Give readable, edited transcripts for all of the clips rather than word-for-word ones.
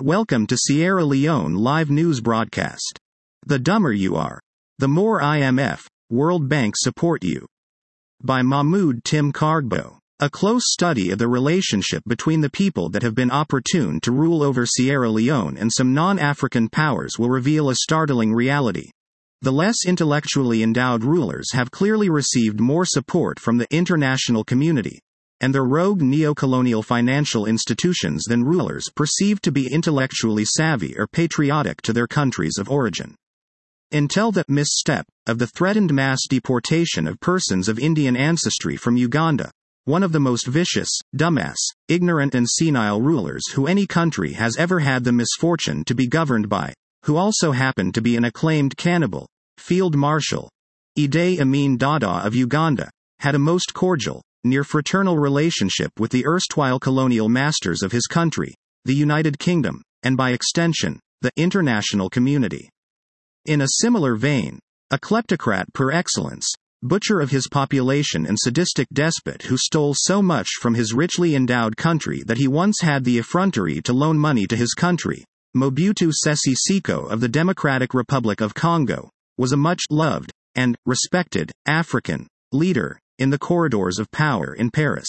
Welcome to Sierra Leone live news broadcast. The dumber you are, the more IMF, World Bank support you. By Mahmoud Tim Kargbo. A close study of the relationship between the people that have been opportune to rule over Sierra Leone and some non-African powers will reveal a startling reality. The less intellectually endowed rulers have clearly received more support from the international community and their rogue neo-colonial financial institutions than rulers perceived to be intellectually savvy or patriotic to their countries of origin. Until the misstep of the threatened mass deportation of persons of Indian ancestry from Uganda, one of the most vicious, dumbass, ignorant and senile rulers who any country has ever had the misfortune to be governed by, who also happened to be an acclaimed cannibal, Field Marshal Idi Amin Dada of Uganda, had a most cordial, near-fraternal relationship with the erstwhile colonial masters of his country, the United Kingdom, and by extension, the international community. In a similar vein, a kleptocrat per excellence, butcher of his population and sadistic despot who stole so much from his richly endowed country that he once had the effrontery to loan money to his country, Mobutu Sese Seko of the Democratic Republic of Congo, was a much-loved and respected African leader in the corridors of power in Paris.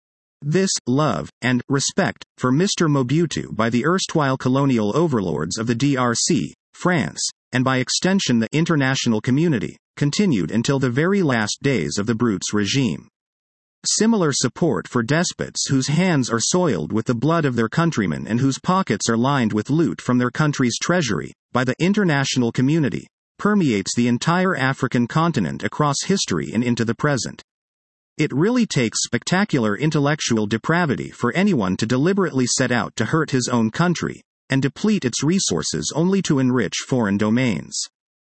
This love and respect for Mr. Mobutu by the erstwhile colonial overlords of the DRC, France, and by extension the international community, continued until the very last days of the brute's regime. Similar support for despots whose hands are soiled with the blood of their countrymen and whose pockets are lined with loot from their country's treasury, by the international community, permeates the entire African continent across history and into the present. It really takes spectacular intellectual depravity for anyone to deliberately set out to hurt his own country, and deplete its resources only to enrich foreign domains.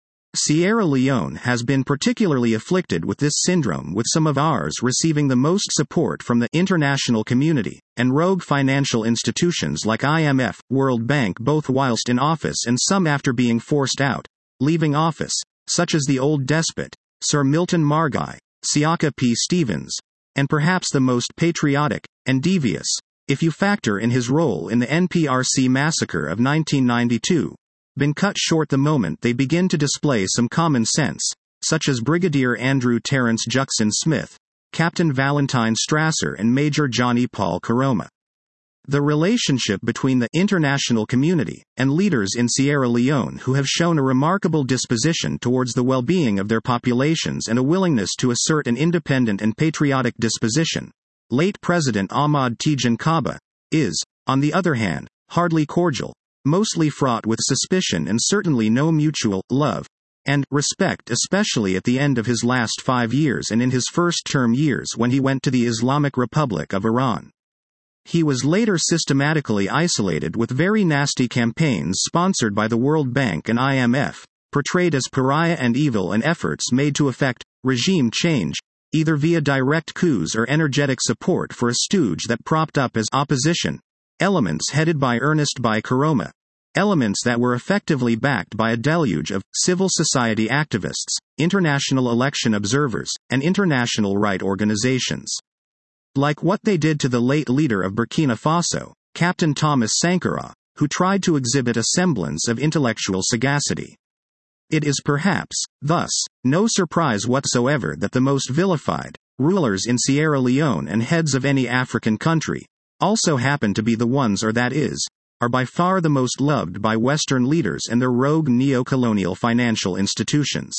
Sierra Leone has been particularly afflicted with this syndrome, with some of ours receiving the most support from the international community, and rogue financial institutions like IMF, World Bank both whilst in office and some after being forced out, leaving office, such as the old despot, Sir Milton Margai, Siaka P. Stevens, and perhaps the most patriotic, and devious, if you factor in his role in the NPRC massacre of 1992, been cut short the moment they begin to display some common sense, such as Brigadier Andrew Terrence Juxon Smith, Captain Valentine Strasser and Major Johnny Paul Karoma. The relationship between the international community and leaders in Sierra Leone who have shown a remarkable disposition towards the well-being of their populations and a willingness to assert an independent and patriotic disposition, late President Ahmad Tijan Kaba, is, on the other hand, hardly cordial, mostly fraught with suspicion and certainly no mutual love and respect, especially at the end of his last 5 years and in his first-term years when he went to the Islamic Republic of Iran. He was later systematically isolated with very nasty campaigns sponsored by the World Bank and IMF, portrayed as pariah and evil, and efforts made to effect regime change, either via direct coups or energetic support for a stooge that propped up as opposition, elements headed by Ernest Bai Koroma, elements that were effectively backed by a deluge of civil society activists, international election observers, and international right organizations. Like what they did to the late leader of Burkina Faso, Captain Thomas Sankara, who tried to exhibit a semblance of intellectual sagacity. It is perhaps, thus, no surprise whatsoever that the most vilified rulers in Sierra Leone and heads of any African country also happen to be the ones, or that is, are by far the most loved by Western leaders and their rogue neo-colonial financial institutions.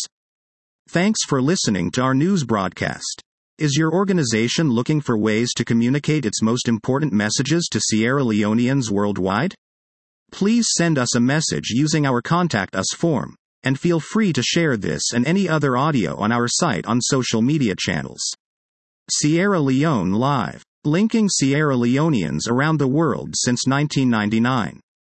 Thanks for listening to our news broadcast. Is your organization looking for ways to communicate its most important messages to Sierra Leoneans worldwide? Please send us a message using our Contact Us form, and feel free to share this and any other audio on our site on social media channels. Sierra Leone Live. Linking Sierra Leoneans around the world since 1999.